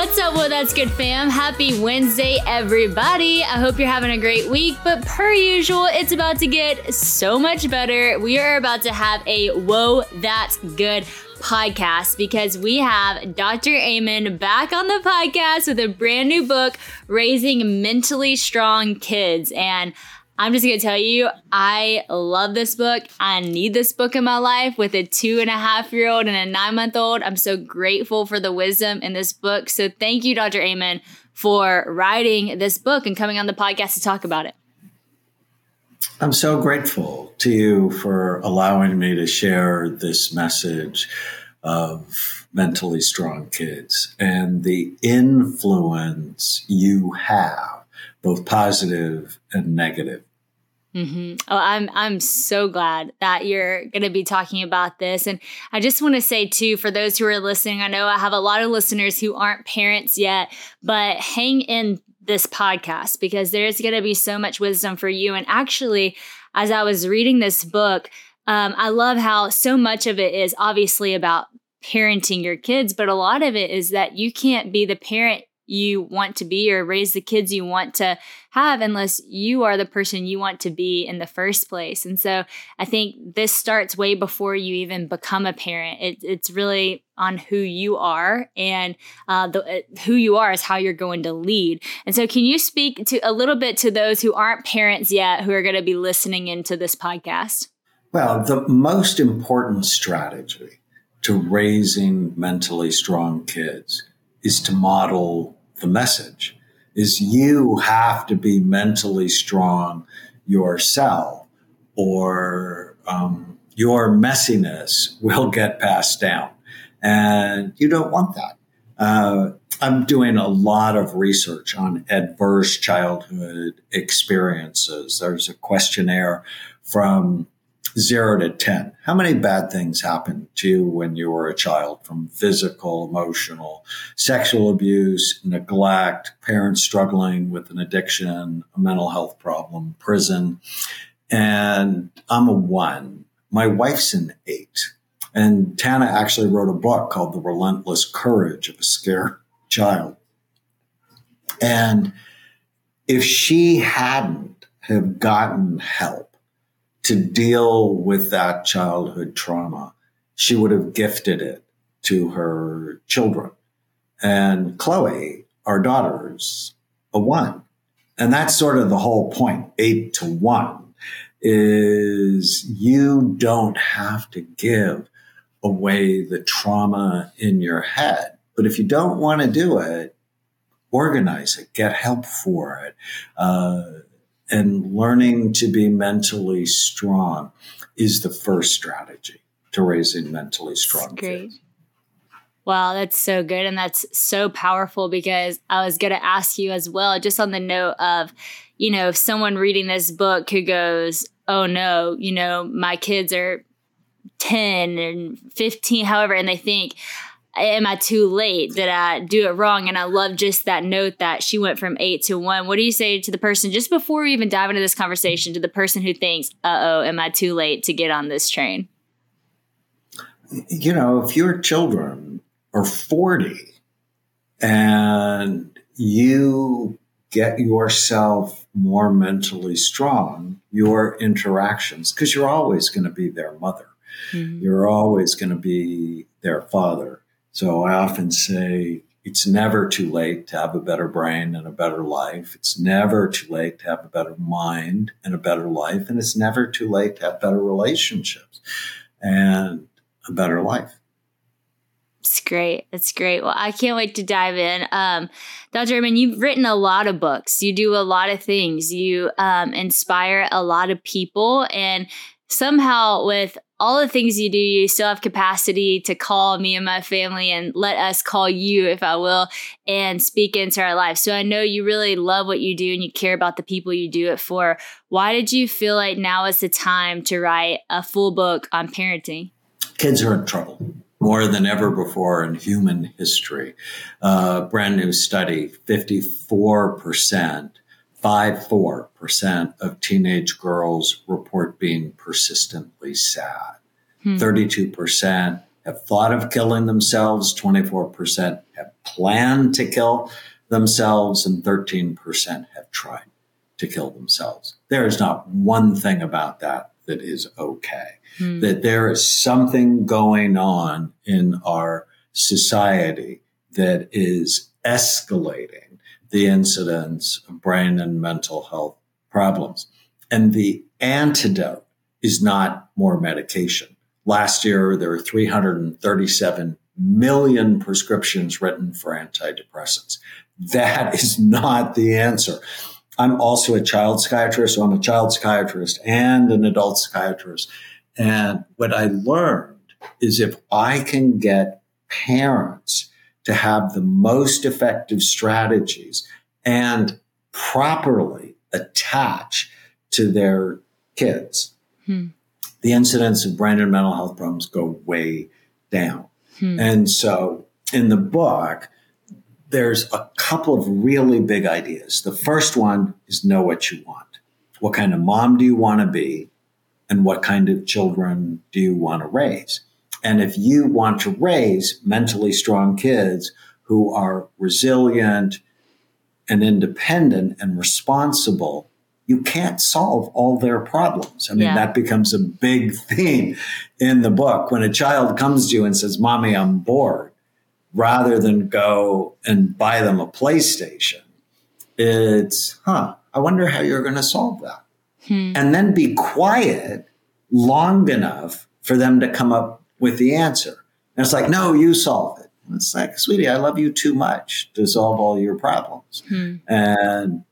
What's up, Well That's Good fam? Happy Wednesday, everybody. I hope you're having a great week, but per usual, it's about to get so much better. We are about to have a Whoa, That's Good podcast because we have Dr. Amen back on the podcast with a brand new book, Raising Mentally Strong Kids. And I'm just going to tell you, I love this book. I need this book in my life with a 2.5-year-old and a 9-month-old. I'm so grateful for the wisdom in this book. So thank you, Dr. Amen, for writing this book and coming on the podcast to talk about it. I'm so grateful to you for allowing me to share this message of mentally strong kids and the influence you have, both positive and negative. Mm-hmm. Oh, I'm so glad that you're going to be talking about this. And I just want to say, too, for those who are listening, I know I have a lot of listeners who aren't parents yet, but hang in this podcast because there's going to be so much wisdom for you. And actually, as I was reading this book, I love how so much of it is obviously about parenting your kids, but a lot of it is that you can't be the parent you want to be or raise the kids you want to have unless you are the person you want to be in the first place. And so I think this starts way before you even become a parent. It's really on who you are, and who you are is how you're going to lead. And so can you speak to a little bit to those who aren't parents yet who are going to be listening into this podcast? Well, the most important strategy to raising mentally strong kids is to model the message, is you have to be mentally strong yourself, or your messiness will get passed down. And you don't want that. I'm doing a lot of research on adverse childhood experiences. There's a questionnaire from 0 to 10. How many bad things happened to you when you were a child, from physical, emotional, sexual abuse, neglect, parents struggling with an addiction, a mental health problem, prison? And I'm a 1. My wife's an 8. And Tana actually wrote a book called The Relentless Courage of a Scared Child. And if she hadn't have gotten help to deal with that childhood trauma, she would have gifted it to her children. And Chloe, our daughter's a 1. And that's sort of the whole point, 8 to 1, is you don't have to give away the trauma in your head. But if you don't want to do it, organize it, get help for it. And learning to be mentally strong is the first strategy to raising mentally strong kids. Wow, that's so good. And that's so powerful, because I was going to ask you as well, just on the note of, if someone reading this book who goes, oh no, my kids are 10 and 15, however, and they think, am I too late? Did I do it wrong? And I love just that note that she went from 8 to 1. What do you say to the person, just before we even dive into this conversation, to the person who thinks, am I too late to get on this train? If your children are 40 and you get yourself more mentally strong, your interactions, because you're always going to be their mother. Mm-hmm. You're always going to be their father. So I often say it's never too late to have a better brain and a better life. It's never too late to have a better mind and a better life. And it's never too late to have better relationships and a better life. It's great. It's great. Well, I can't wait to dive in. Dr. Amen, you've written a lot of books. You do a lot of things. You inspire a lot of people. And somehow with all the things you do, you still have capacity to call me and my family and let us call you, if I will, and speak into our lives. So I know you really love what you do and you care about the people you do it for. Why did you feel like now is the time to write a full book on parenting? Kids are in trouble more than ever before in human history. Brand new study, 54% of teenage girls report being persistently sad. 32% have thought of killing themselves. 24% have planned to kill themselves, and 13% have tried to kill themselves. There is not one thing about that that is okay. That there is something going on in our society that is escalating the incidence of brain and mental health problems. And the antidote is not more medication. Last year, there were 337 million prescriptions written for antidepressants. That is not the answer. I'm also a child psychiatrist, so I'm a child psychiatrist and an adult psychiatrist. And what I learned is if I can get parents to have the most effective strategies and properly attach to their kids, the incidence of brain and mental health problems go way down. And so in the book, there's a couple of really big ideas. The first one is know what you want. What kind of mom do you want to be? And what kind of children do you want to raise? And if you want to raise mentally strong kids who are resilient and independent and responsible, you can't solve all their problems. I mean, that becomes a big theme in the book. When a child comes to you and says, Mommy, I'm bored, rather than go and buy them a PlayStation, it's, I wonder how you're going to solve that. And then be quiet long enough for them to come up with the answer. And it's like, no, you solve it. And it's like, sweetie, I love you too much to solve all your problems. And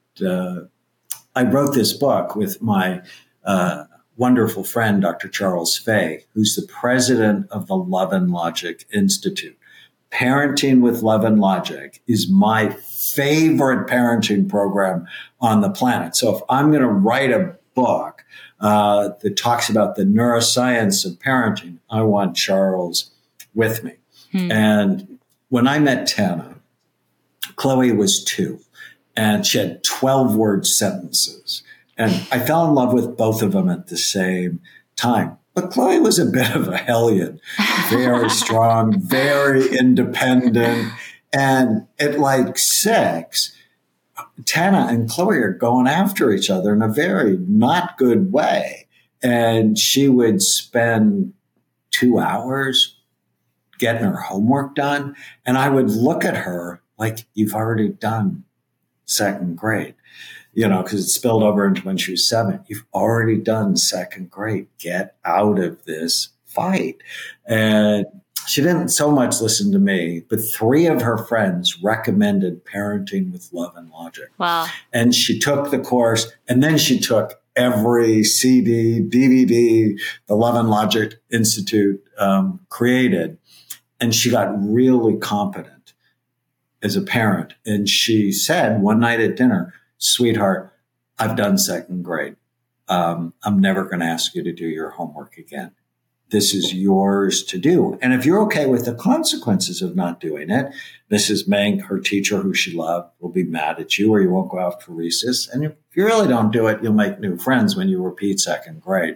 I wrote this book with my wonderful friend, Dr. Charles Fay, who's the president of the Love and Logic Institute. Parenting with Love and Logic is my favorite parenting program on the planet. So if I'm going to write a book that talks about the neuroscience of parenting, I want Charles with me. And when I met Tana, Chloe was 2, and she had 12-word sentences. And I fell in love with both of them at the same time. But Chloe was a bit of a hellion, very strong, very independent. And at like 6, Tana and Chloe are going after each other in a very not good way. And she would spend 2 hours getting her homework done. And I would look at her like, you've already done 2nd grade, because it spilled over into when she was 7. You've already done 2nd grade. Get out of this fight. And she didn't so much listen to me, but 3 of her friends recommended Parenting with Love and Logic. Wow. And she took the course, and then she took every CD, DVD, the Love and Logic Institute created. And she got really competent as a parent. And she said one night at dinner, sweetheart, I've done 2nd grade. I'm never going to ask you to do your homework again. This is yours to do. And if you're okay with the consequences of not doing it, Mrs. Mink, her teacher who she loved, will be mad at you, or you won't go out for recess. And if you really don't do it, you'll make new friends when you repeat 2nd grade.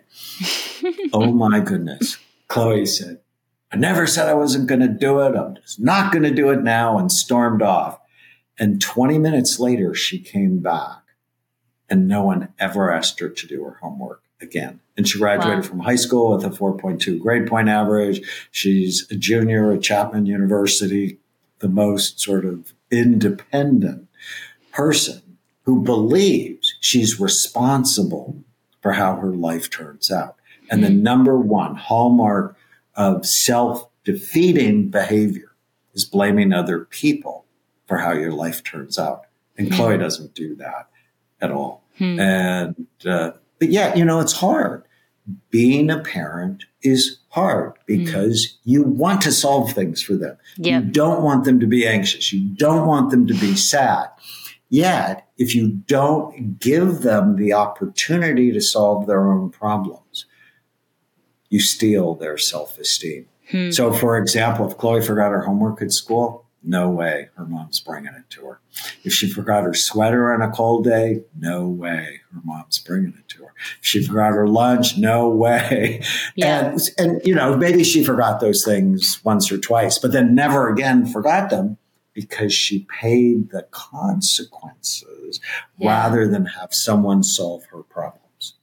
Oh my goodness. Chloe said, I never said I wasn't going to do it. I'm just not going to do it now, and stormed off. And 20 minutes later, she came back, and no one ever asked her to do her homework again. And she graduated from high school with a 4.2 grade point average. She's a junior at Chapman University, the most sort of independent person who believes she's responsible for how her life turns out. And the number one hallmark of self-defeating behavior is blaming other people for how your life turns out. And Chloe doesn't do that at all. And, but yeah, it's hard. Being a parent is hard because you want to solve things for them. You don't want them to be anxious. You don't want them to be sad. Yet, if you don't give them the opportunity to solve their own problems, you steal their self-esteem. So, for example, if Chloe forgot her homework at school, no way her mom's bringing it to her. If she forgot her sweater on a cold day, no way her mom's bringing it to her. If she forgot her lunch, no way. And maybe she forgot those things once or twice, but then never again forgot them. because she paid the consequences rather than have someone solve her problems.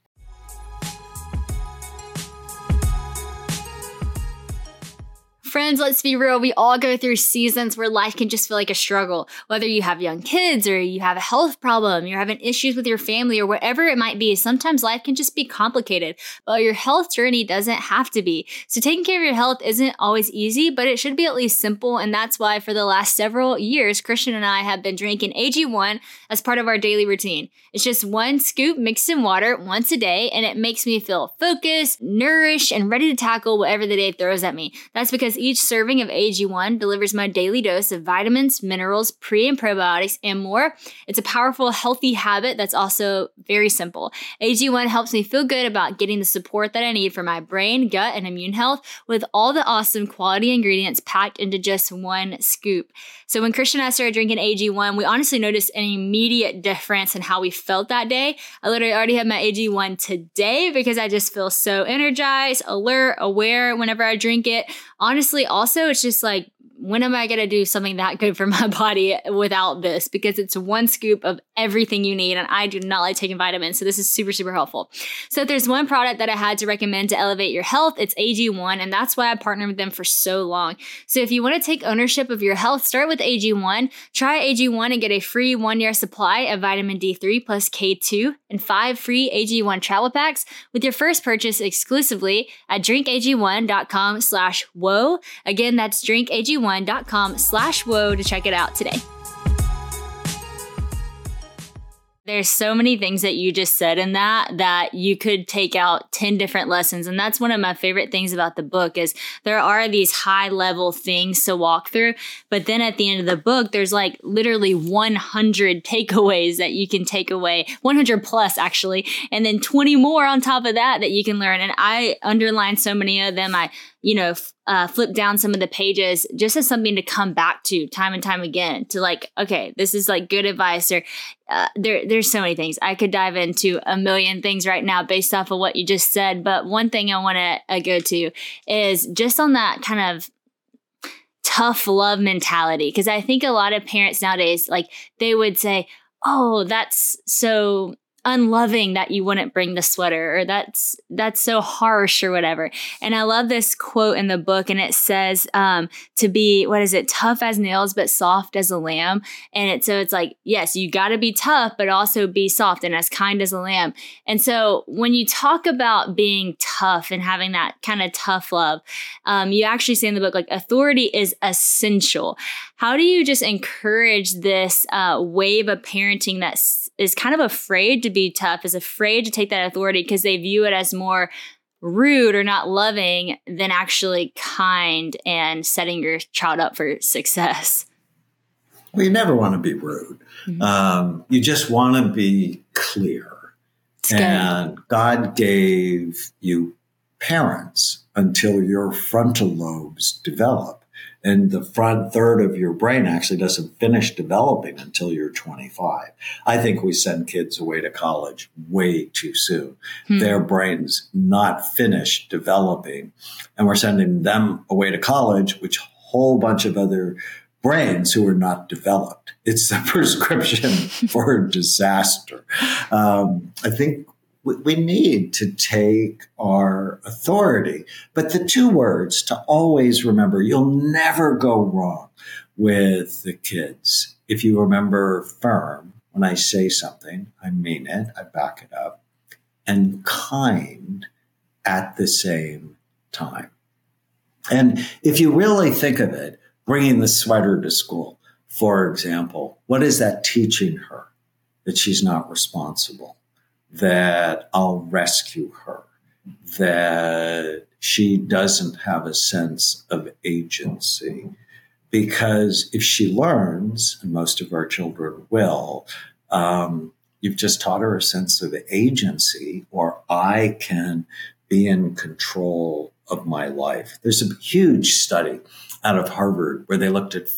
Friends, let's be real. We all go through seasons where life can just feel like a struggle. Whether you have young kids or you have a health problem, you're having issues with your family or whatever it might be, sometimes life can just be complicated. But your health journey doesn't have to be. So taking care of your health isn't always easy, but it should be at least simple. And that's why for the last several years, Christian and I have been drinking AG1 as part of our daily routine. It's just 1 scoop mixed in water once a day, and it makes me feel focused, nourished, and ready to tackle whatever the day throws at me. That's because each serving of AG1 delivers my daily dose of vitamins, minerals, pre and probiotics, and more. It's a powerful, healthy habit that's also very simple. AG1 helps me feel good about getting the support that I need for my brain, gut, and immune health with all the awesome quality ingredients packed into just 1 scoop. So when Christian and I started drinking AG1, we honestly noticed an immediate difference in how we felt that day. I literally already have my AG1 today because I just feel so energized, alert, aware whenever I drink it. Honestly, also, it's just like, when am I going to do something that good for my body without this? Because it's 1 scoop of everything you need. And I do not like taking vitamins. So this is super, super helpful. So if there's one product that I had to recommend to elevate your health, it's AG1. And that's why I partnered with them for so long. So if you want to take ownership of your health, start with AG1. Try AG1 and get a free 1-year supply of vitamin D3 plus K2 and 5 free AG1 travel packs with your first purchase exclusively at drinkag1.com/whoa. Again, that's drinkag1.com/whoa to check it out today. There's so many things that you just said in that you could take out 10 different lessons. And that's one of my favorite things about the book is there are these high level things to walk through. But then at the end of the book, there's like literally 100 takeaways that you can take away, 100 plus actually, and then 20 more on top of that you can learn. And I underlined so many of them. I flip down some of the pages just as something to come back to time and time again to like, okay, this is like good advice. Or there's so many things. I could dive into a million things right now based off of what you just said. But one thing I want to go to is just on that kind of tough love mentality. Because I think a lot of parents nowadays, like they would say, oh, that's so unloving that you wouldn't bring the sweater, or that's so harsh or whatever. And I love this quote in the book, and it says to be, tough as nails but soft as a lamb. And it's like, yes, you got to be tough but also be soft and as kind as a lamb. And so when you talk about being tough and having that kind of tough love, you actually say in the book, like, authority is essential. How do you just encourage this wave of parenting that is kind of afraid to be tough, is afraid to take that authority because they view it as more rude or not loving than actually kind and setting your child up for success? Well, you never want to be rude. Mm-hmm. You just want to be clear. And God gave you parents until your frontal lobes develop. And the front third of your brain actually doesn't finish developing until you're 25. I think we send kids away to college way too soon. Their brain's not finished developing. And we're sending them away to college, which a whole bunch of other brains who are not developed. It's the prescription for disaster. I think we need to take our authority. But the 2 words to always remember, you'll never go wrong with the kids. If you remember firm, when I say something, I mean it, I back it up, and kind at the same time. And if you really think of it, bringing the sweater to school, for example, what is that teaching her? That she's not responsible, that I'll rescue her, that she doesn't have a sense of agency. Because if she learns, and most of our children will, you've just taught her a sense of agency, or I can be in control of my life. There's a huge study out of Harvard where they looked at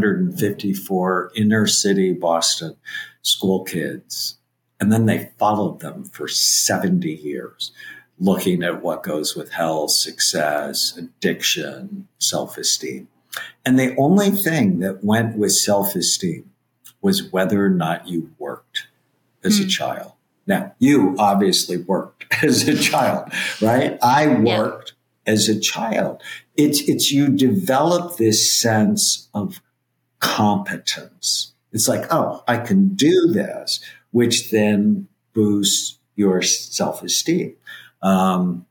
454 inner city Boston school kids. And then they followed them for 70 years, looking at what goes with health, success, addiction, self-esteem. And the only thing that went with self-esteem was whether or not you worked as a child. Now, you obviously worked as a child, right? I worked as a child. It's you develop this sense of competence. It's like, oh, I can do this, which then boosts your self-esteem. And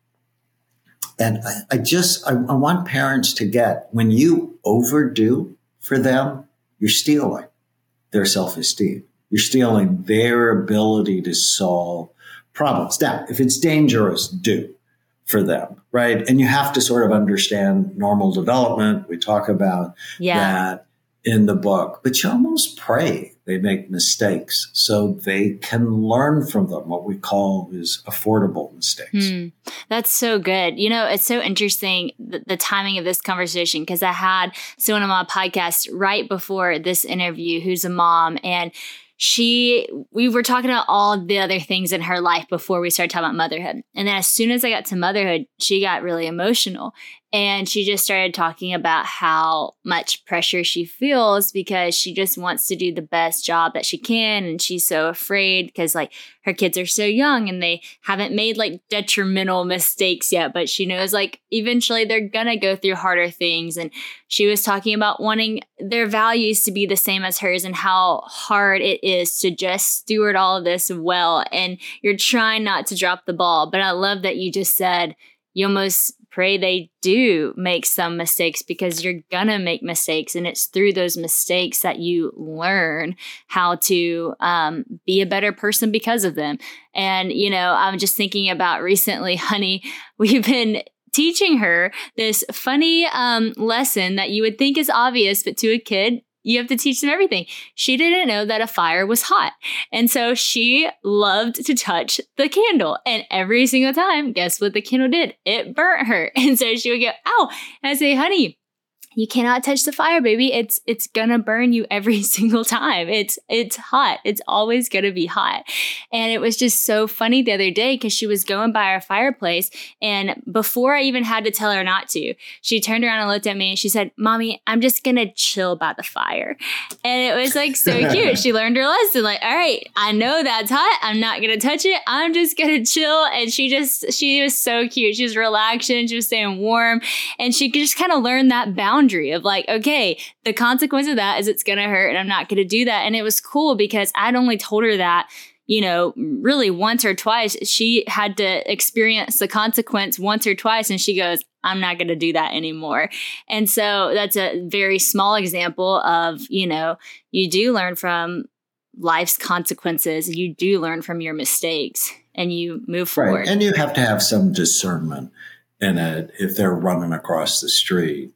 I want parents to get, when you overdo for them, you're stealing their self-esteem. You're stealing their ability to solve problems. Now, if it's dangerous, do for them, right? And you have to sort of understand normal development. We talk about that in the book, but you almost pray they make mistakes so they can learn from them. What we call is affordable mistakes. That's so good. You know, it's so interesting, the timing of this conversation, because I had someone on my podcast right before this interview who's a mom, and we were talking about all the other things in her life before we started talking about motherhood. And then as soon as I got to motherhood, she got really emotional. And she just started talking about how much pressure she feels because she just wants to do the best job that she can. And she's so afraid because like her kids are so young and they haven't made like detrimental mistakes yet. But she knows like eventually they're going to go through harder things. And she was talking about wanting their values to be the same as hers and how hard it is to just steward all of this well. And you're trying not to drop the ball. But I love that you just said you almost pray they do make some mistakes because you're gonna make mistakes. And it's through those mistakes that you learn how to be a better person because of them. And, you know, I'm just thinking about recently, honey, we've been teaching her this funny lesson that you would think is obvious, but to a kid, you have to teach them everything. She didn't know that a fire was hot. And so she loved to touch the candle. And every single time, guess what the candle did? It burnt her. And so she would go, ow. And I say, honey, you cannot touch the fire, baby. It's gonna burn you every single time. It's hot. It's always gonna be hot. And it was just so funny the other day because she was going by our fireplace, and before I even had to tell her not to, she turned around and looked at me and she said, "Mommy, I'm just gonna chill by the fire." And it was like so cute. She learned her lesson. Like, all right, I know that's hot. I'm not gonna touch it. I'm just gonna chill. And she was so cute. She was relaxing. She was staying warm, and she could just kind of learn that boundary of like, okay, the consequence of that is it's going to hurt and I'm not going to do that. And it was cool because I'd only told her that, you know, really once or twice. She had to experience the consequence once or twice. And she goes, I'm not going to do that anymore. And so that's a very small example of, you know, you do learn from life's consequences. You do learn from your mistakes and you move forward. Right. And you have to have some discernment in it. If they're running across the street,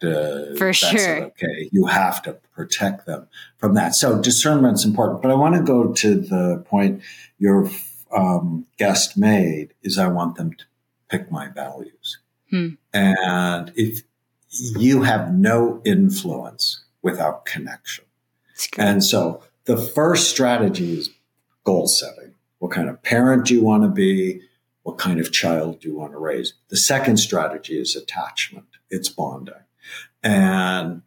for sure. Okay, you have to protect them from that. So discernment's important. But I want to go to the point your guest made is I want them to pick my values. And if you have no influence without connection. And so the first strategy is goal setting. What kind of parent do you want to be? What kind of child do you want to raise? The second strategy is attachment. It's bonding. And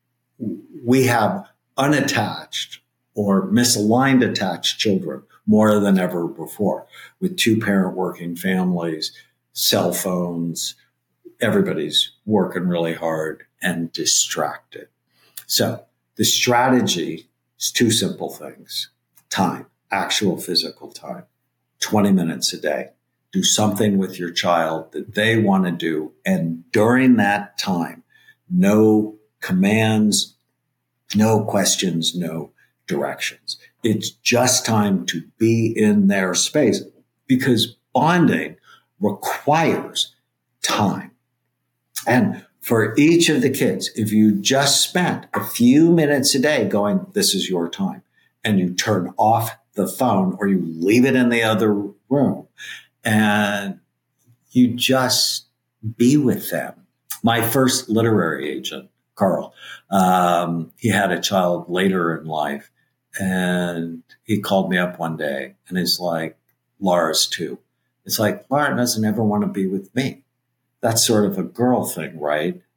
we have unattached or misaligned attached children more than ever before with two-parent working families, cell phones. Everybody's working really hard and distracted. So the strategy is two simple things. Time, actual physical time, 20 minutes a day. Do something with your child that they want to do. And during that time, no commands, no questions, no directions. It's just time to be in their space because bonding requires time. And for each of the kids, if you just spent a few minutes a day going, this is your time, and you turn off the phone or you leave it in the other room and you just be with them. My first literary agent, Carl, he had a child later in life, and he called me up one day, and he's like, Laura's too. It's like, Laura doesn't ever want to be with me. That's sort of a girl thing, right?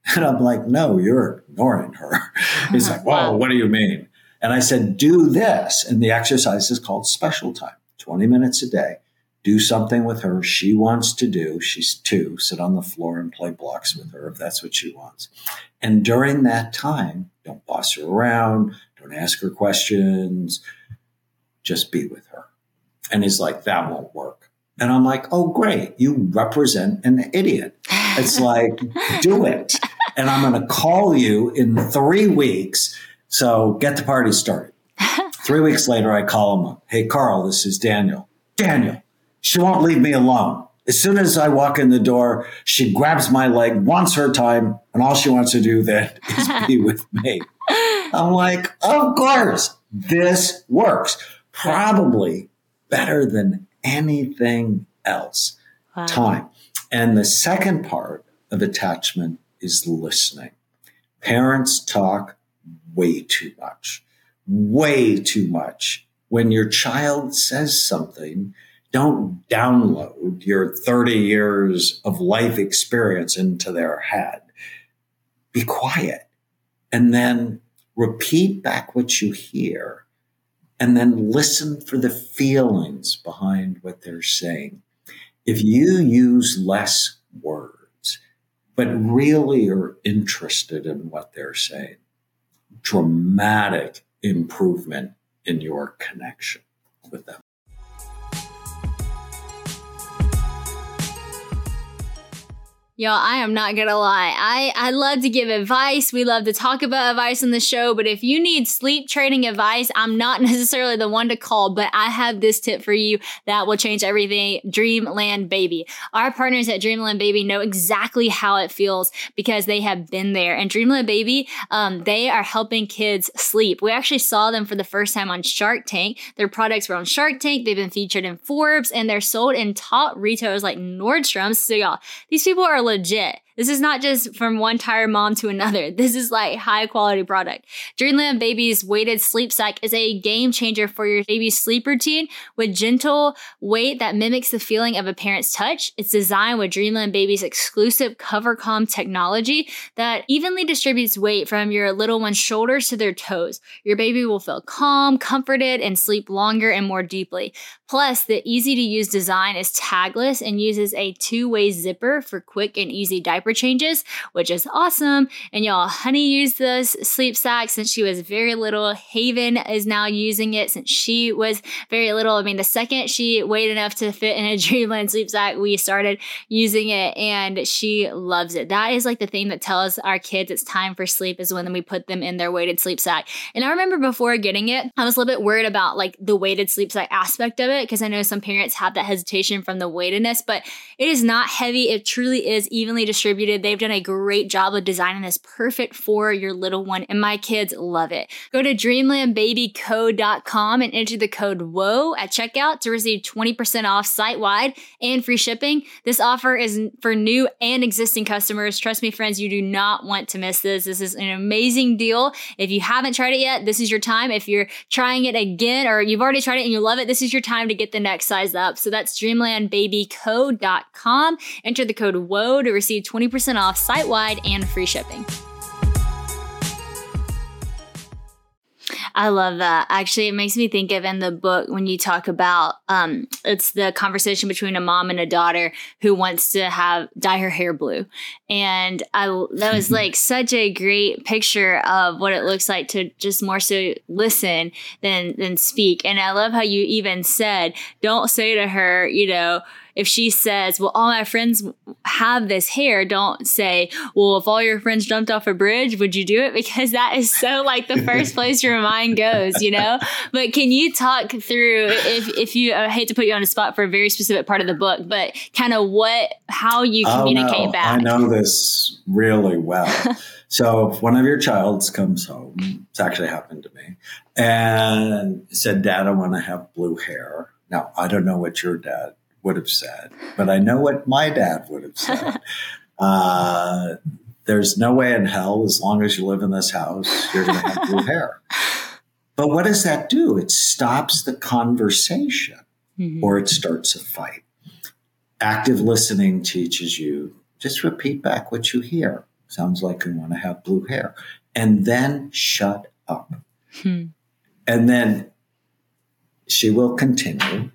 And I'm like, no, you're ignoring her. He's like, whoa, what do you mean? And I said, do this. And the exercise is called special time, 20 minutes a day. Do something with her she wants to do. She's 2, sit on the floor and play blocks with her if that's what she wants. And during that time, don't boss her around. Don't ask her questions. Just be with her. And he's like, that won't work. And I'm like, oh, great. You represent an idiot. It's like, do it. And I'm going to call you in 3 weeks. So get the party started. 3 weeks later, I call him up. Hey, Carl, this is Daniel. Daniel, she won't leave me alone. As soon as I walk in the door, she grabs my leg, wants her time, and all she wants to do then is be with me. I'm like, of course, this works. Probably better than anything else. Wow. Time. And the second part of attachment is listening. Parents talk way too much. When your child says something, don't download your 30 years of life experience into their head. Be quiet and then repeat back what you hear and then listen for the feelings behind what they're saying. If you use less words, but really are interested in what they're saying, dramatic improvement in your connection with them. Y'all, I am not going to lie. I love to give advice. We love to talk about advice on the show. But if you need sleep training advice, I'm not necessarily the one to call. But I have this tip for you that will change everything. Dreamland Baby. Our partners at Dreamland Baby know exactly how it feels because they have been there. And Dreamland Baby, they are helping kids sleep. We actually saw them for the first time on Shark Tank. Their products were on Shark Tank. They've been featured in Forbes. And they're sold in top retailers like Nordstrom's. So y'all, these people are legit. This is not just from one tired mom to another. This is like high quality product. Dreamland Baby's weighted sleep sack is a game changer for your baby's sleep routine with gentle weight that mimics the feeling of a parent's touch. It's designed with Dreamland Baby's exclusive CoverCalm technology that evenly distributes weight from your little one's shoulders to their toes. Your baby will feel calm, comforted, and sleep longer and more deeply. Plus, the easy-to-use design is tagless and uses a 2-way zipper for quick and easy diaper changes, which is awesome. And y'all, Honey used this sleep sack since she was very little. Haven is now using it since she was very little. I mean, the second she weighed enough to fit in a Dreamland sleep sack, we started using it and she loves it. That is like the thing that tells our kids it's time for sleep is when we put them in their weighted sleep sack. And I remember before getting it, I was a little bit worried about like the weighted sleep sack aspect of it because I know some parents have that hesitation from the weightedness, but it is not heavy. It truly is evenly distributed. They've done a great job of designing this perfect for your little one, and my kids love it. Go to dreamlandbabyco.com and enter the code WHOA at checkout to receive 20% off site-wide and free shipping. This offer is for new and existing customers. Trust me, friends, you do not want to miss this. This is an amazing deal. If you haven't tried it yet, this is your time. If you're trying it again or you've already tried it and you love it, this is your time to get the next size up. So that's dreamlandbabyco.com. Enter the code WHOA to receive 20% off site-wide and free shipping. I love that. Actually, it makes me think of in the book when you talk about it's the conversation between a mom and a daughter who wants to dye her hair blue. And that was like such a great picture of what it looks like to just more so listen than speak. And I love how you even said, don't say to her, if she says, well, all my friends have this hair, don't say, well, if all your friends jumped off a bridge, would you do it? Because that is so like the first place your mind goes, But can you talk through, if you, I hate to put you on the spot for a very specific part of the book, but kind of how you communicate back? I know this really well. So if one of your childs comes home, it's actually happened to me, and said, Dad, I want to have blue hair. Now, I don't know what your dad would have said, but I know what my dad would have said. There's no way in hell, as long as you live in this house, you're going to have blue hair. But what does that do? It stops the conversation or it starts a fight. Active listening teaches you just repeat back what you hear. sounds like you want to have blue hair. And then shut up. And then she will continue.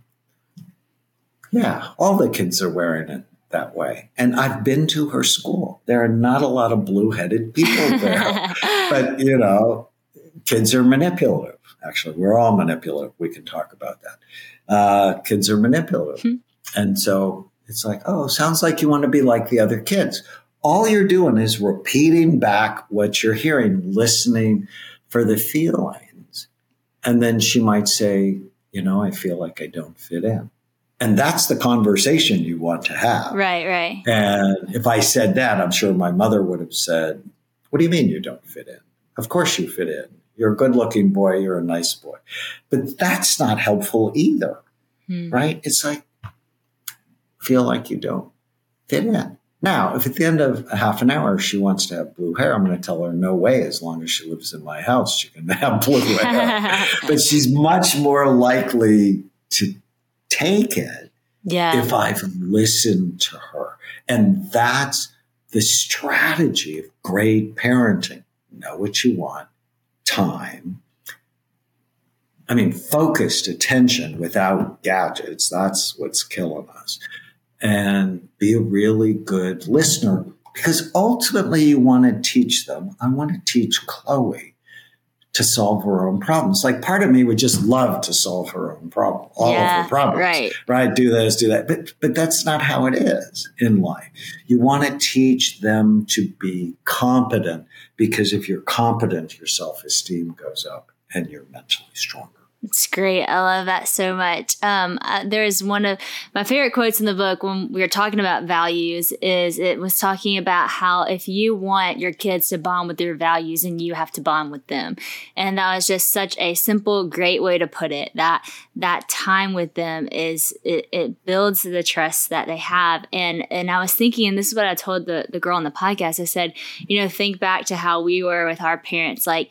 Yeah, all the kids are wearing it that way. And I've been to her school. There are not a lot of blue-headed people there. But, you know, kids are manipulative. Actually, we're all manipulative. We can talk about that. Kids are manipulative. And so it's like, oh, sounds like you want to be like the other kids. All you're doing is repeating back what you're hearing, listening for the feelings. And then she might say, you know, I feel like I don't fit in. And that's the conversation you want to have. Right, right. And if I said that, I'm sure my mother would have said, what do you mean you don't fit in? Of course you fit in. You're a good-looking boy. You're a nice boy. But that's not helpful either, right? It's like, feel like you don't fit in. Now, if at the end of a half an hour she wants to have blue hair, I'm going to tell her, no way, as long as she lives in my house, she can have blue hair. But she's much more likely to take it if I've listened to her. And that's the strategy of great parenting. Know what you want, time. I mean, focused attention without gadgets. That's what's killing us. And be a really good listener, because ultimately you want to teach them. I want to teach Chloe to solve her own problems. Like, part of me would just love to solve her own problem, all of her problems, right? Do this, do that. But that's not how it is in life. You want to teach them to be competent, because if you're competent, your self-esteem goes up and you're mentally stronger. It's great. I love that so much. There's one of my favorite quotes in the book when we were talking about values is it was talking about how if you want your kids to bond with their values, and you have to bond with them. And that was just such a simple, great way to put it, that time with them is, it builds the trust that they have. And I was thinking, and this is what I told the girl on the podcast, I said, you know, think back to how we were with our parents. Like,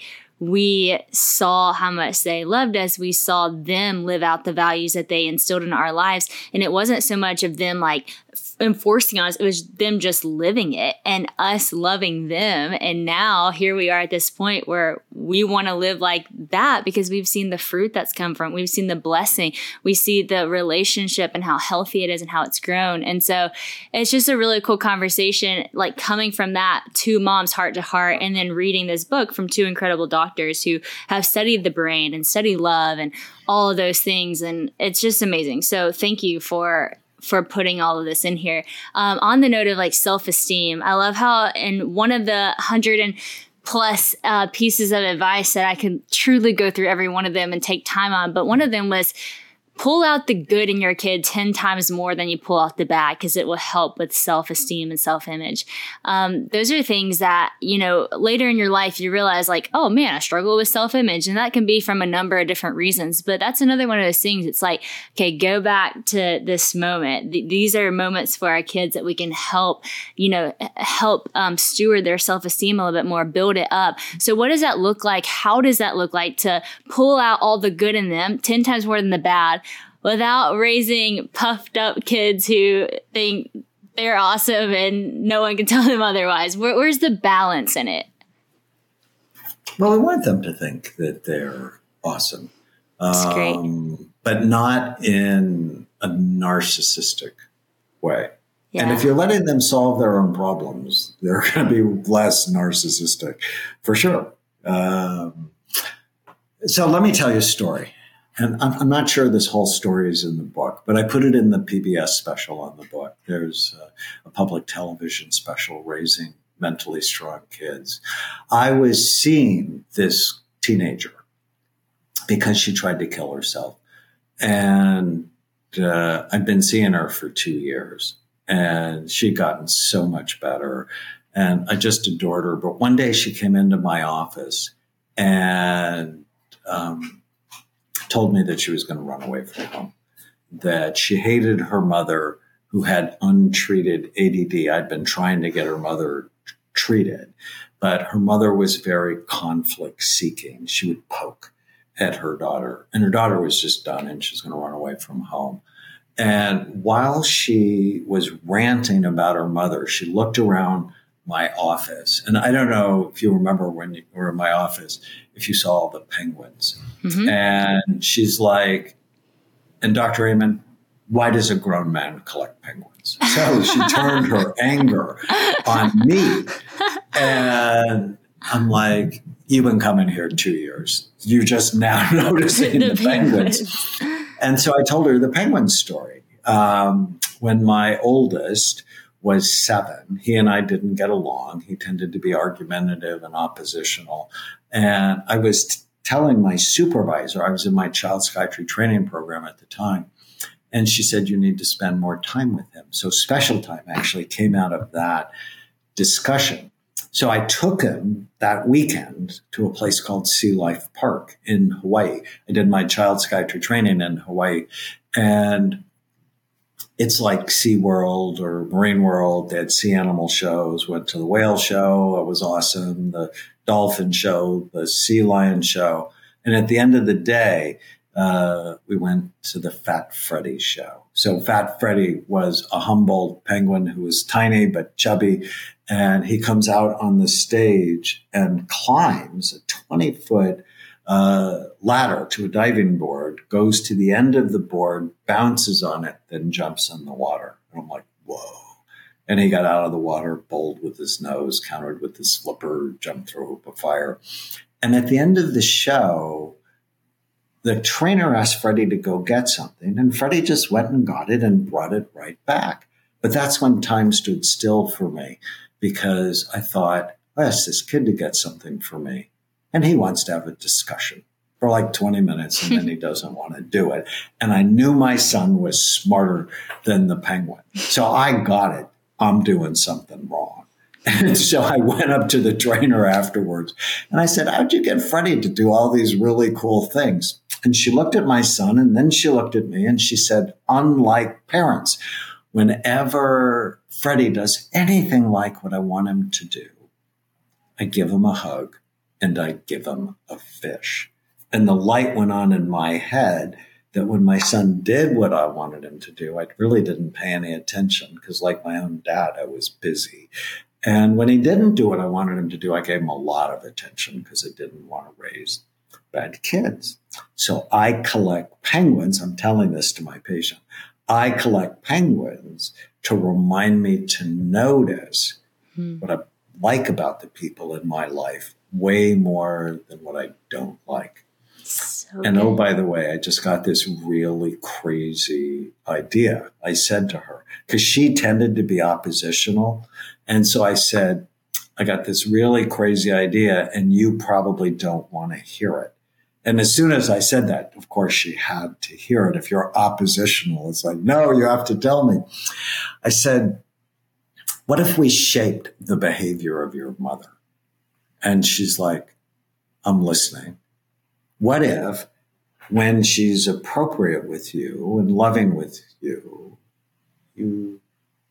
we saw how much they loved us. We saw them live out the values that they instilled in our lives. And it wasn't so much of them like enforcing on us. It was them just living it and us loving them. And now here we are at this point where we want to live like that because we've seen the fruit that's come from. We've seen the blessing. We see the relationship and how healthy it is and how it's grown. And so it's just a really cool conversation, like coming from that to moms heart to heart, and then reading this book from two incredible doctors who have studied the brain and studied love and all of those things. And it's just amazing. So thank you for putting all of this in here. On the note of like self-esteem, I love how in one of the 100 and plus pieces of advice that I could truly go through every one of them and take time on, but one of them was pull out the good in your kid 10 times more than you pull out the bad, because it will help with self-esteem and self-image. Those are things that, you know, later in your life, you realize like, oh man, I struggle with self-image. And that can be from a number of different reasons. But that's another one of those things. It's like, okay, go back to this moment. These are moments for our kids that we can help, you know, steward their self-esteem a little bit more, build it up. So what does that look like? How does that look like to pull out all the good in them 10 times more than the bad, without raising puffed up kids who think they're awesome and no one can tell them otherwise? Where's the balance in it? Well, we want them to think that they're awesome. That's great. But not in a narcissistic way. Yeah. And if you're letting them solve their own problems, they're going to be less narcissistic, for sure. So let me tell you a story. And I'm not sure this whole story is in the book, but I put it in the PBS special on the book. There's a public television special, Raising Mentally Strong Kids. I was seeing this teenager because she tried to kill herself. And I've been seeing her for 2 years. And she'd gotten so much better. And I just adored her. But one day she came into my office and told me that she was going to run away from home, that she hated her mother who had untreated ADD. I'd been trying to get her mother treated, but her mother was very conflict seeking. She would poke at her daughter, and her daughter was just done and she was going to run away from home. And while she was ranting about her mother, she looked around my office. And I don't know if you remember when you were in my office, if you saw all the penguins. Mm-hmm. And she's like, and Dr. Amen, why does a grown man collect penguins? So she turned her anger on me. And I'm like, you've been coming here 2 years. You're just now noticing the penguins. And so I told her the penguin story. When my oldest was 7, he and I didn't get along. He tended to be argumentative and oppositional. And I was telling my supervisor, I was in my child psychiatry training program at the time, and she said, you need to spend more time with him. So special time actually came out of that discussion. So I took him that weekend to a place called Sea Life Park in Hawaii. I did my child psychiatry training in Hawaii, and it's like SeaWorld or Marine World. They had sea animal shows, went to the whale show. It was awesome. The dolphin show, the sea lion show. And at the end of the day, we went to the Fat Freddy show. So Fat Freddy was a Humboldt penguin who was tiny but chubby. And he comes out on the stage and climbs a 20-foot ladder to a diving board, goes to the end of the board, bounces on it, then jumps in the water. And I'm like, whoa. And he got out of the water, bowled with his nose, countered with his flipper, jumped through a hoop of fire. And at the end of the show, the trainer asked Freddie to go get something, and Freddie just went and got it and brought it right back. But that's when time stood still for me, because I thought, I asked this kid to get something for me, and he wants to have a discussion for like 20 minutes, and then he doesn't want to do it. And I knew my son was smarter than the penguin. So I got it. I'm doing something wrong. And so I went up to the trainer afterwards, and I said, how'd you get Freddie to do all these really cool things? And she looked at my son, and then she looked at me, and she said, unlike parents, whenever Freddie does anything like what I want him to do, I give him a hug and I give him a fish. And the light went on in my head that when my son did what I wanted him to do, I really didn't pay any attention because, like my own dad, I was busy. And when he didn't do what I wanted him to do, I gave him a lot of attention because I didn't want to raise bad kids. So I collect penguins. I'm telling this to my patient. I collect penguins to remind me to notice what I like about the people in my life way more than what I don't like. And oh, by the way, I just got this really crazy idea. I said to her, because she tended to be oppositional. And so I said, I got this really crazy idea, and you probably don't want to hear it. And as soon as I said that, of course, she had to hear it. If you're oppositional, it's like, no, you have to tell me. I said, what if we shaped the behavior of your mother? And she's like, I'm listening. What if when she's appropriate with you and loving with you, you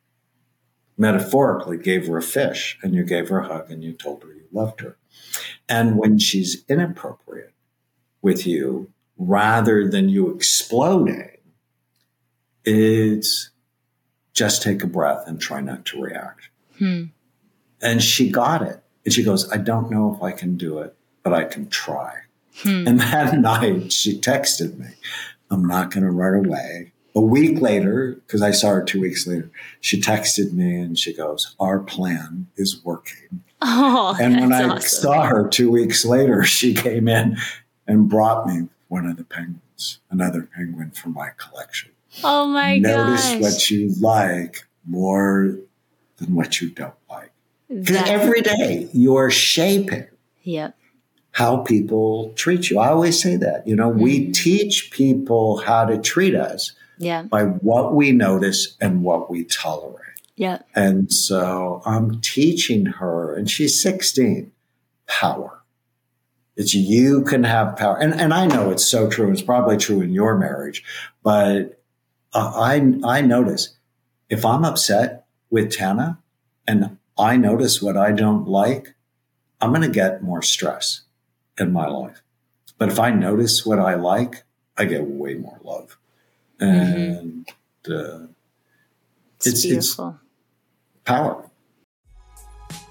metaphorically gave her a fish and you gave her a hug and you told her you loved her? And when she's inappropriate with you, rather than you exploding, it's just take a breath and try not to react. And she got it. And she goes, I don't know if I can do it, but I can try. And that night she texted me, I'm not going to run away. A week later, because I saw her 2 weeks later, she texted me and she goes, our plan is working. Oh, and when I awesome. saw her 2 weeks later, she came in and brought me one of the penguins, another penguin from my collection. Oh my gosh. Notice what you like more than what you don't like. Because every day you're shaping how people treat you. I always say that, we teach people how to treat us by what we notice and what we tolerate. And so I'm teaching her, and she's 16, power. It's you can have power. And I know it's so true. It's probably true in your marriage, but I notice if I'm upset with Tana and I notice what I don't like, I'm going to get more stress in my life. But if I notice what I like, I get way more love. And it's beautiful. It's power.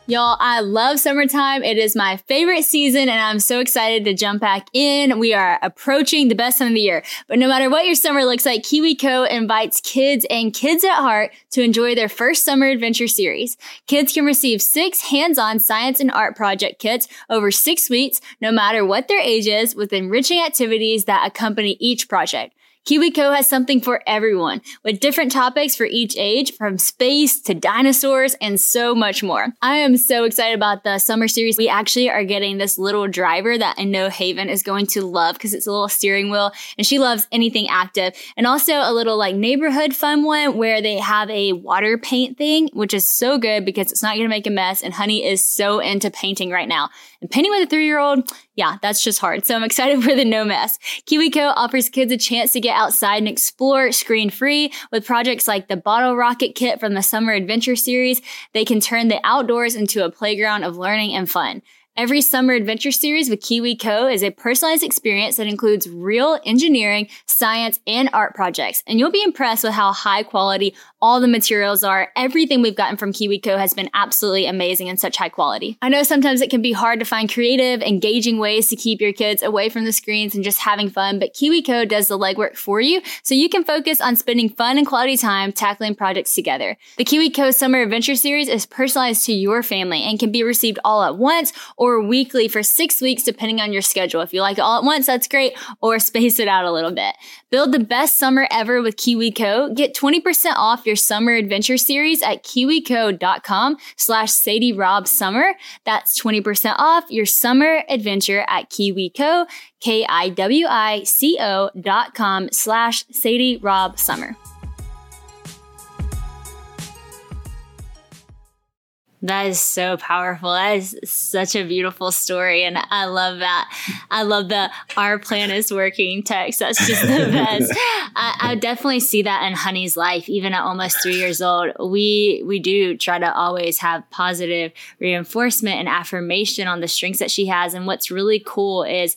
Y'all, I love summertime. It is my favorite season, and I'm so excited to jump back in. We are approaching the best time of the year. But no matter what your summer looks like, KiwiCo invites kids and kids at heart to enjoy their first summer adventure series. Kids can receive 6 hands-on science and art project kits over 6 weeks, no matter what their age is, with enriching activities that accompany each project. KiwiCo has something for everyone, with different topics for each age, from space to dinosaurs and so much more. I am so excited about the summer series. We actually are getting this little driver that I know Haven is going to love because it's a little steering wheel and she loves anything active. And also a little like neighborhood fun one where they have a water paint thing, which is so good because it's not going to make a mess. And Honey is so into painting right now. And painting with a 3-year-old, yeah, that's just hard. So I'm excited for the no mess. KiwiCo offers kids a chance to get outside and explore screen-free with projects like the Bottle Rocket Kit from the Summer Adventure series. They can turn the outdoors into a playground of learning and fun. Every summer adventure series with KiwiCo is a personalized experience that includes real engineering, science, and art projects. And you'll be impressed with how high quality all the materials are. Everything we've gotten from KiwiCo has been absolutely amazing and such high quality. I know sometimes it can be hard to find creative, engaging ways to keep your kids away from the screens and just having fun, but KiwiCo does the legwork for you so you can focus on spending fun and quality time tackling projects together. The KiwiCo Summer Adventure Series is personalized to your family and can be received all at once or weekly for 6 weeks, depending on your schedule. If you like it all at once, that's great, or space it out a little bit. Build the best summer ever with KiwiCo. Get 20% off your summer adventure series at kiwico.com/SadieRobSummer. That's 20% off your summer adventure at KiwiCo, KIWICO.com/SadieRobSummer. That is so powerful. That is such a beautiful story. And I love that. I love the "our plan is working" text. That's just the best. I definitely see that in Honey's life. Even at almost 3 years old, we do try to always have positive reinforcement and affirmation on the strengths that she has. And what's really cool is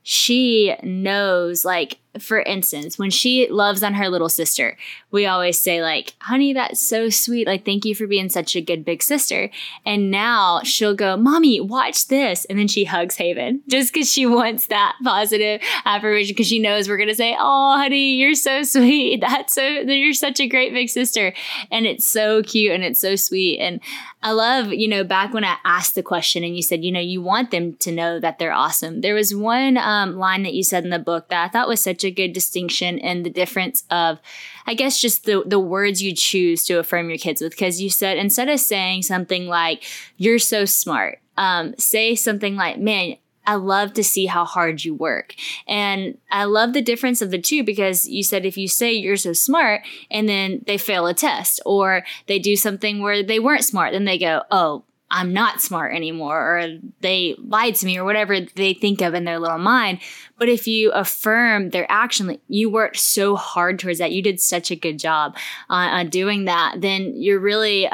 she knows, like, for instance, when she loves on her little sister, we always say, like, "Honey, that's so sweet. Like, thank you for being such a good big sister." And now she'll go, "Mommy, watch this." And then she hugs Haven just because she wants that positive affirmation, because she knows we're going to say, "Oh, honey, you're so sweet. You're such a great big sister." And it's so cute and it's so sweet. And I love, back when I asked the question and you said, you want them to know that they're awesome. There was one line that you said in the book that I thought was such a good distinction in the difference of, I guess, just the words you choose to affirm your kids with. Because you said, instead of saying something like, "You're so smart," say something like, "Man, I love to see how hard you work." And I love the difference of the two, because you said if you say "you're so smart" and then they fail a test, or they do something where they weren't smart, then they go, "Oh, I'm not smart anymore," or "they lied to me," or whatever they think of in their little mind. But if you affirm their action, like, "You worked so hard towards that, you did such a good job on doing that," then you're really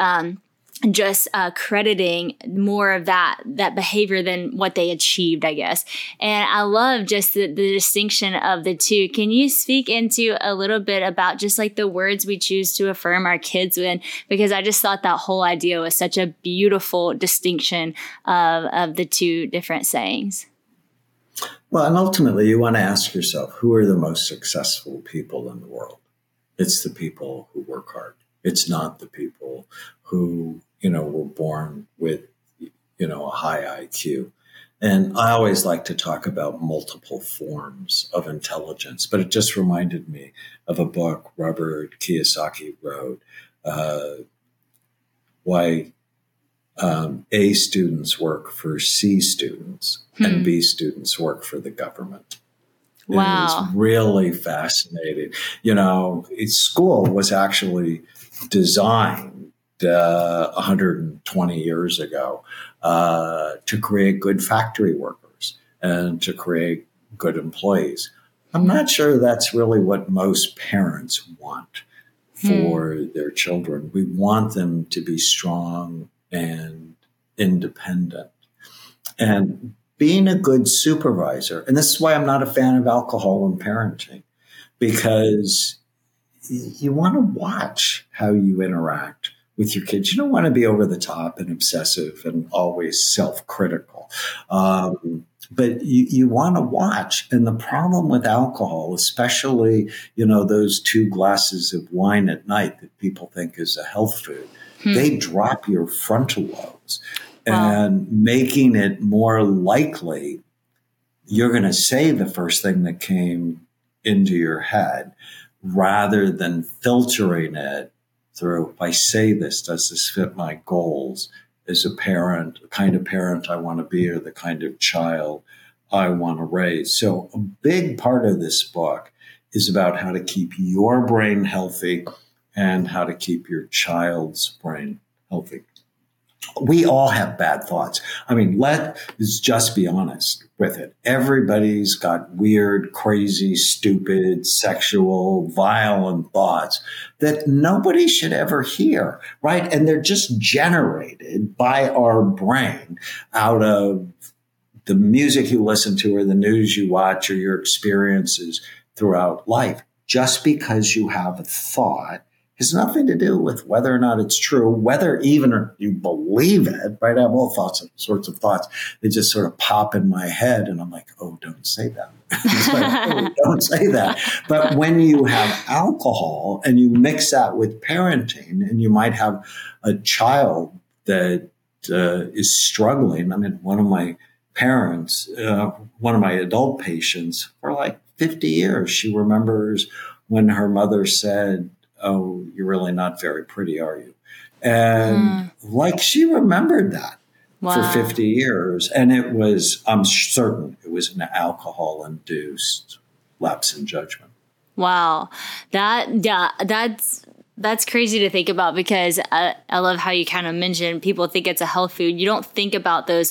just crediting more of that behavior than what they achieved, I guess. And I love just the distinction of the two. Can you speak into a little bit about just like the words we choose to affirm our kids with? Because I just thought that whole idea was such a beautiful distinction of the two different sayings. Well, and ultimately you want to ask yourself, who are the most successful people in the world? It's the people who work hard. It's not the people who, were born with, a high IQ. And I always like to talk about multiple forms of intelligence, but it just reminded me of a book Robert Kiyosaki wrote, Why A students work for C students and B students work for the government. Wow. It's really fascinating. School was actually designed 120 years ago to create good factory workers and to create good employees. I'm not sure that's really what most parents want for their children. We want them to be strong and independent. And being a good supervisor, and this is why I'm not a fan of alcohol in parenting, because you want to watch how you interact with your kids. You don't want to be over the top and obsessive and always self-critical. But you want to watch. And the problem with alcohol, especially, those 2 glasses of wine at night that people think is a health food, they drop your frontal lobes. Wow. And making it more likely you're going to say the first thing that came into your head rather than filtering it through, if I say this, does this fit my goals as a parent, the kind of parent I want to be or the kind of child I want to raise? So a big part of this book is about how to keep your brain healthy and how to keep your child's brain healthy. We all have bad thoughts. I mean, let's just be honest with it. Everybody's got weird, crazy, stupid, sexual, violent thoughts that nobody should ever hear, right? And they're just generated by our brain out of the music you listen to or the news you watch or your experiences throughout life. Just because you have a thought has nothing to do with whether or not it's true, whether even you believe it, right? I have all sorts of thoughts. They just sort of pop in my head and I'm like, oh, don't say that. It's like, oh, don't say that. But when you have alcohol and you mix that with parenting and you might have a child that is struggling. I mean, one of my parents, one of my adult patients for like 50 years, she remembers when her mother said, oh, you're really not very pretty, are you? And like she remembered that for 50 years. And it was, I'm certain it was an alcohol-induced lapse in judgment. Wow. That's crazy to think about because I love how you kind of mentioned people think it's a health food. You don't think about those,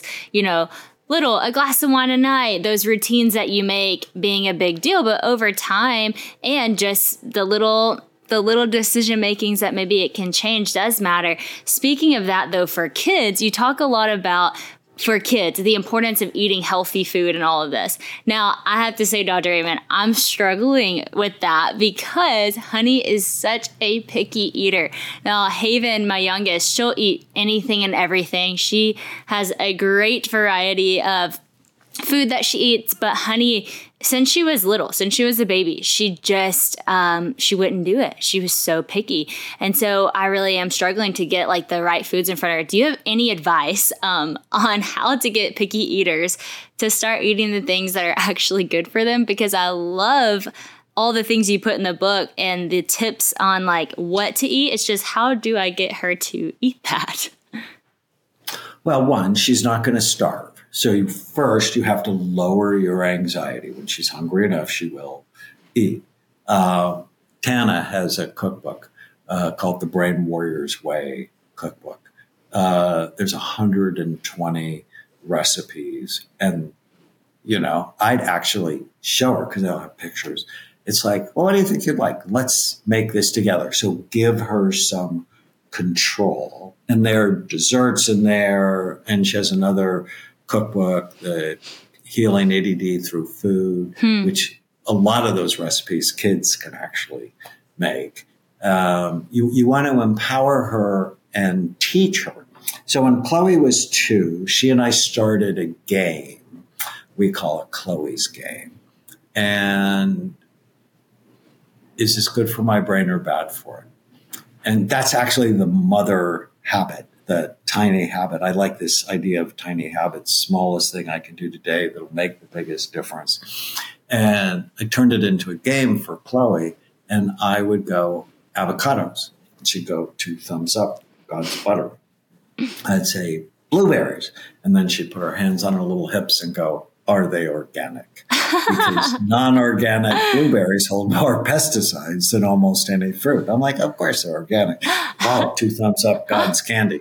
a glass of wine a night, those routines that you make being a big deal. But over time and just the little decision makings that maybe it can change does matter. Speaking of that, though, for kids, you talk a lot about, for kids, the importance of eating healthy food and all of this. Now, I have to say, Dr. Amen, I'm struggling with that because Honey is such a picky eater. Now, Haven, my youngest, she'll eat anything and everything. She has a great variety of food that she eats, but Honey, since she was little, since she was a baby, she just, she wouldn't do it. She was so picky. And so I really am struggling to get like the right foods in front of her. Do you have any advice on how to get picky eaters to start eating the things that are actually good for them? Because I love all the things you put in the book and the tips on like what to eat. It's just, how do I get her to eat that? Well, one, she's not going to starve. So first, you have to lower your anxiety. When she's hungry enough, she will eat. Tana has a cookbook called The Brain Warrior's Way cookbook. There's 120 recipes. And, I'd actually show her because I don't have pictures. It's like, well, what do you think you'd like? Let's make this together. So give her some control. And there are desserts in there. And she has another cookbook, the Healing ADD Through Food, which a lot of those recipes kids can actually make. You want to empower her and teach her. So when Chloe was 2, she and I started a game. We call it Chloe's Game. And is this good for my brain or bad for it? And that's actually the mother habit. The tiny habit. I like this idea of tiny habits, smallest thing I can do today that'll make the biggest difference. And I turned it into a game for Chloe, and I would go avocados. She'd go 2 thumbs up, God's butter. I'd say blueberries. And then she'd put her hands on her little hips and go, are they organic? Because non-organic blueberries hold more pesticides than almost any fruit. I'm like, of course they're organic. Wow, 2 thumbs up, God's candy.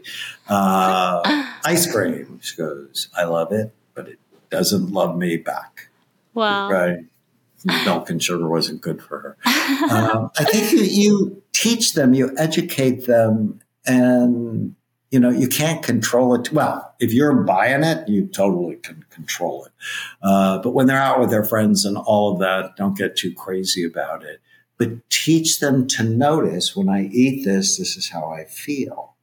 Ice cream. She goes, I love it, but it doesn't love me back. Wow. Right. Milk and sugar wasn't good for her. I think you teach them, you educate them, and you can't control it. Well, if you're buying it, you totally can control it. But when they're out with their friends and all of that, don't get too crazy about it. But teach them to notice when I eat this, this is how I feel.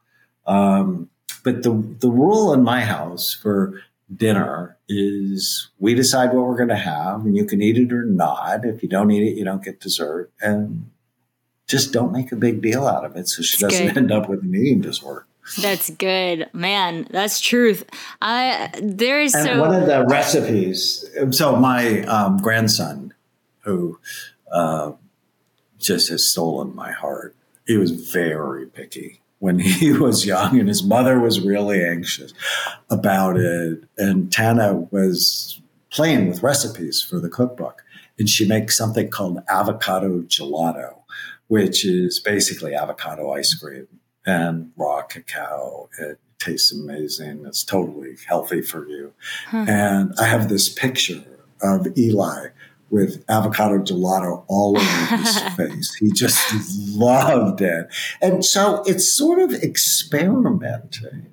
But the rule in my house for dinner is we decide what we're going to have, and you can eat it or not. If you don't eat it, you don't get dessert, and just don't make a big deal out of it so she doesn't end up with an eating disorder. That's good, man. That's truth. One of the recipes. So my grandson, who just has stolen my heart, he was very picky when he was young, and his mother was really anxious about it. And Tana was playing with recipes for the cookbook, and she makes something called avocado gelato, which is basically avocado ice cream and raw cacao. It tastes amazing. It's totally healthy for you. And I have this picture of Eli with avocado gelato all over his face. He just loved it. And so it's sort of experimenting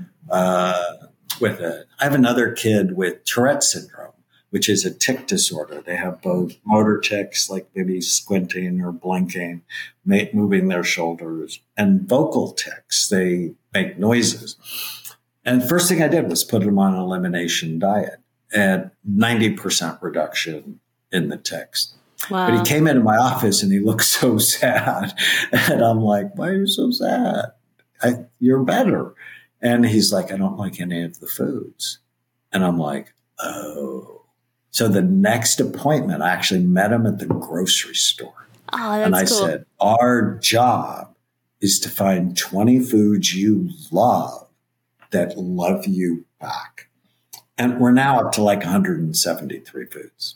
with it. I have another kid with Tourette syndrome, which is a tic disorder. They have both motor tics, like maybe squinting or blinking, moving their shoulders, and vocal tics. They make noises. And first thing I did was put him on an elimination diet and 90% reduction in the tics. Wow. But he came into my office and he looked so sad. And I'm like, why are you so sad? You're better. And he's like, I don't like any of the foods. And I'm like, oh. So the next appointment, I actually met him at the grocery store. Oh, that's and I cool. said, our job is to find 20 foods you love that love you back. And we're now up to like 173 foods.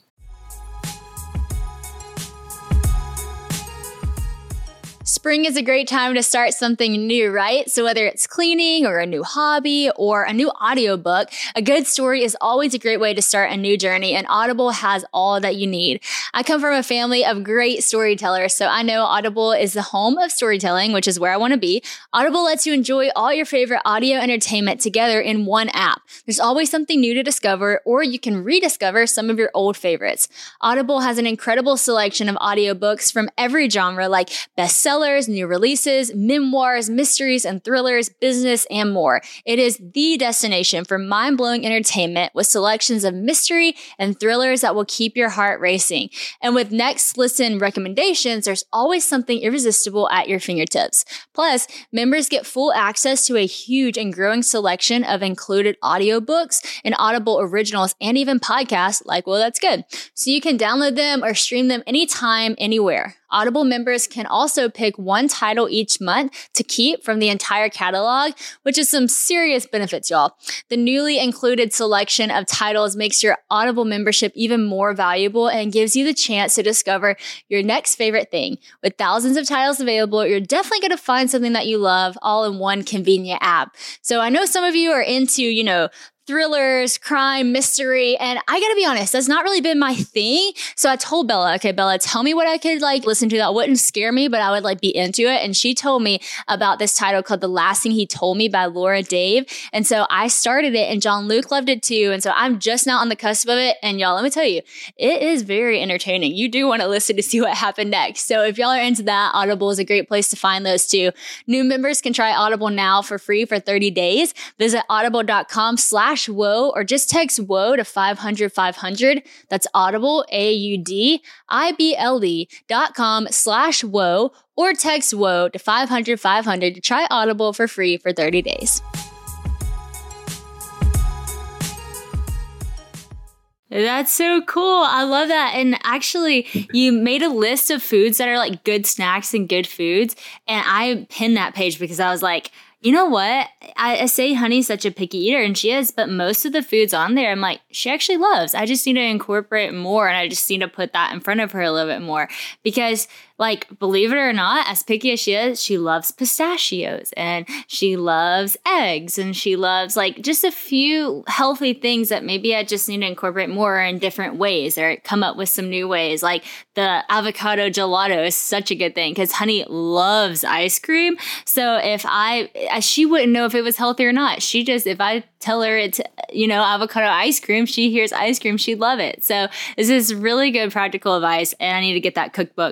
Spring is a great time to start something new, right? So whether it's cleaning or a new hobby or a new audiobook, a good story is always a great way to start a new journey, and Audible has all that you need. I come from a family of great storytellers, so I know Audible is the home of storytelling, which is where I want to be. Audible lets you enjoy all your favorite audio entertainment together in one app. There's always something new to discover, or you can rediscover some of your old favorites. Audible has an incredible selection of audiobooks from every genre, like bestsellers, new releases, memoirs, mysteries and thrillers, business, and more. It is the destination for mind-blowing entertainment with selections of mystery and thrillers that will keep your heart racing. And with Next Listen recommendations, there's always something irresistible at your fingertips. Plus, members get full access to a huge and growing selection of included audiobooks and Audible originals and even podcasts like Well, That's Good. So you can download them or stream them anytime, anywhere. Audible members can also pick one title each month to keep from the entire catalog, which is some serious benefits, y'all. The newly included selection of titles makes your Audible membership even more valuable and gives you the chance to discover your next favorite thing. With thousands of titles available, you're definitely going to find something that you love all in one convenient app. So I know some of you are into, thrillers, crime, mystery. And I gotta be honest, that's not really been my thing. So I told Bella, okay, Bella, tell me what I could listen to that wouldn't scare me, but I would be into it. And she told me about this title called The Last Thing He Told Me by Laura Dave. And so I started it and John Luke loved it too. And so I'm just now on the cusp of it. And y'all, let me tell you, it is very entertaining. You do want to listen to see what happened next. So if y'all are into that, Audible is a great place to find those too. New members can try Audible now for free for 30 days. Visit audible.com/WOA or just text WOA to 500-500. That's Audible, AUDIBLE.com/WOA or text WOA to 500-500 to try Audible for free for 30 days. That's so cool. I love that. And actually, you made a list of foods that are good snacks and good foods. And I pinned that page because I was like, you know what? I say Honey's such a picky eater, and she is, but most of the foods on there, I'm like, she actually loves. I just need to incorporate more, and I just need to put that in front of her a little bit more. Because, believe it or not, as picky as she is, she loves pistachios, and she loves eggs, and she loves, just a few healthy things that maybe I just need to incorporate more in different ways, or come up with some new ways. The avocado gelato is such a good thing, because Honey loves ice cream. So if she wouldn't know if it was healthy or not. She just, if I tell her it's, avocado ice cream, she hears ice cream, she'd love it. So this is really good practical advice, and I need to get that cookbook.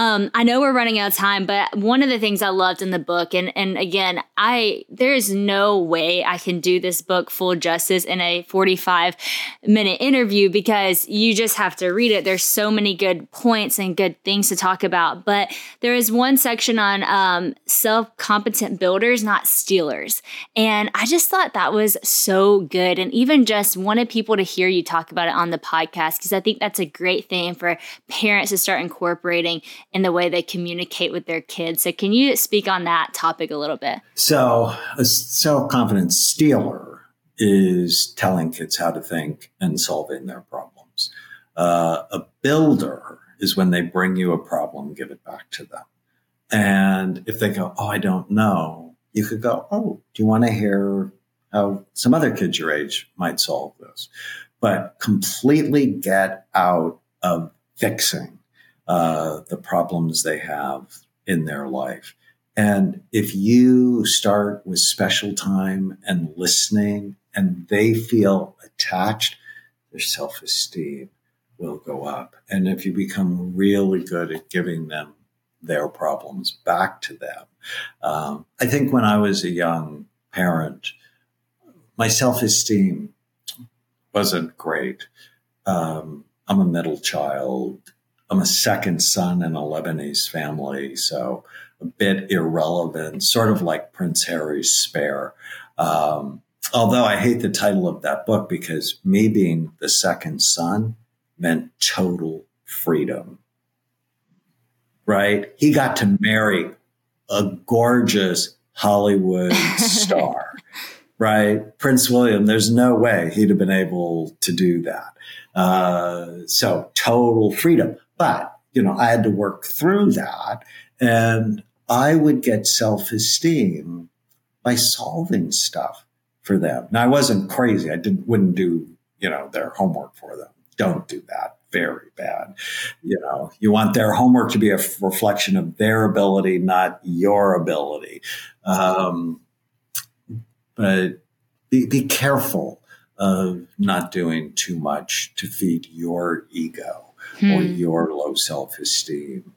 I know we're running out of time, but one of the things I loved in the book, and again, there is no way I can do this book full justice in a 45-minute interview because you just have to read it. There's so many good points and good things to talk about. But there is one section on self-competent builders, not stealers. And I just thought that was so good. And even just wanted people to hear you talk about it on the podcast, because I think that's a great thing for parents to start incorporating in the way they communicate with their kids. So can you speak on that topic a little bit? So a self-confident stealer is telling kids how to think and solving their problems. A builder is when they bring you a problem, give it back to them. And if they go, oh, I don't know, you could go, oh, do you want to hear how some other kids your age might solve this? But completely get out of fixing the problems they have in their life. And if you start with special time and listening and they feel attached, their self-esteem will go up. And if you become really good at giving them their problems back to them, I think when I was a young parent, my self-esteem wasn't great. I'm a middle child. I'm a second son in a Lebanese family, so a bit irrelevant, sort of like Prince Harry's spare. Although I hate the title of that book because me being the second son meant total freedom, right? He got to marry a gorgeous Hollywood star, right? Prince William, there's no way he'd have been able to do that. So total freedom. But, I had to work through that, and I would get self-esteem by solving stuff for them. Now, I wasn't crazy. I wouldn't do, their homework for them. Don't do that. Very bad. You want their homework to be a reflection of their ability, not your ability. But be careful of not doing too much to feed your ego or your low self-esteem.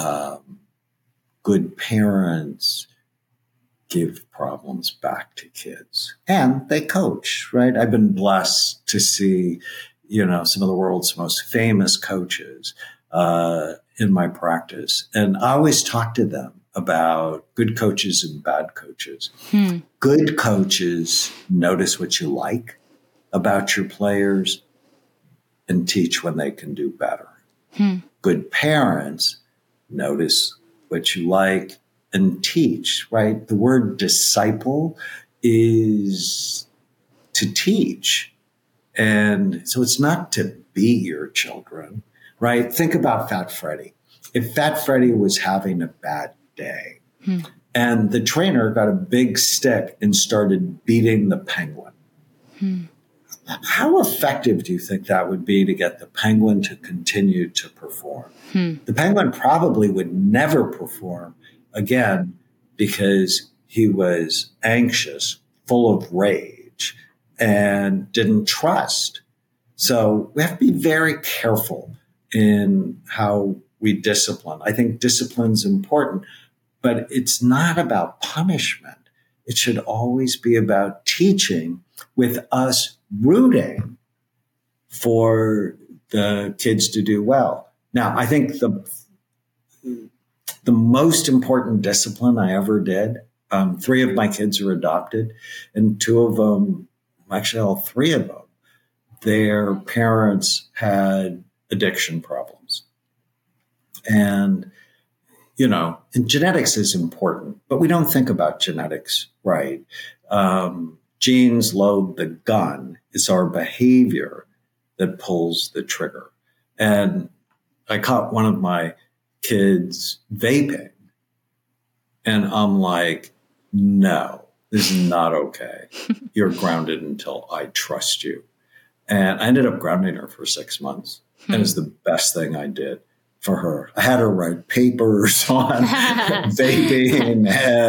Good parents give problems back to kids, and they coach, right? I've been blessed to see, some of the world's most famous coaches in my practice. And I always talk to them about good coaches and bad coaches. Good coaches notice what you like about your players and teach when they can do better. Good parents notice what you like and teach, right? The word disciple is to teach. And so it's not to be your children, right? Think about Fat Freddy. If Fat Freddy was having a bad day and the trainer got a big stick and started beating the penguin, how effective do you think that would be to get the penguin to continue to perform? The penguin probably would never perform again because he was anxious, full of rage, and didn't trust. So we have to be very careful in how we discipline. I think discipline's important, but it's not about punishment. It should always be about teaching, with us rooting for the kids to do well. Now, I think the most important discipline I ever did, 3 of my kids are adopted, and 2 of them, actually all 3 of them, their parents had addiction problems. And, and genetics is important, but we don't think about genetics, right? Genes load the gun. It's our behavior that pulls the trigger. And I caught one of my kids vaping, and I'm like, no, this is not okay. You're grounded until I trust you. And I ended up grounding her for 6 months. And it's the best thing I did for her. I had her write papers on vaping,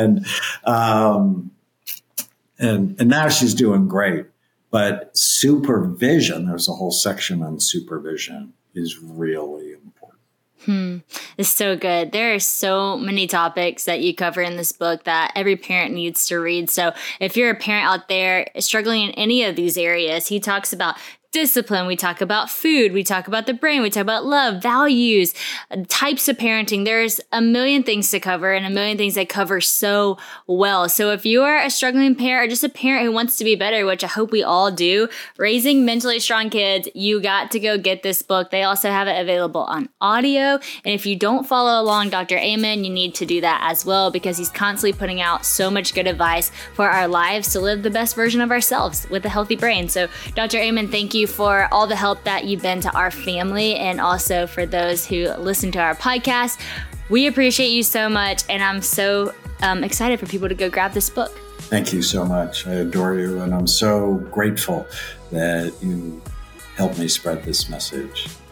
and now she's doing great. But supervision, there's a whole section on supervision, is really important. It's so good. There are so many topics that you cover in this book that every parent needs to read. So if you're a parent out there struggling in any of these areas, he talks about discipline. We talk about food. We talk about the brain. We talk about love, values, types of parenting. There's a million things to cover and a million things that cover so well. So if you are a struggling parent or just a parent who wants to be better, which I hope we all do, raising mentally strong kids, you got to go get this book. They also have it available on audio. And if you don't follow along Dr. Amen, you need to do that as well, because he's constantly putting out so much good advice for our lives to live the best version of ourselves with a healthy brain. So Dr. Amen, thank you for all the help that you've been to our family, and also for those who listen to our podcast. We appreciate you so much, and I'm so excited for people to go grab this book. Thank you so much. I adore you, and I'm so grateful that you helped me spread this message.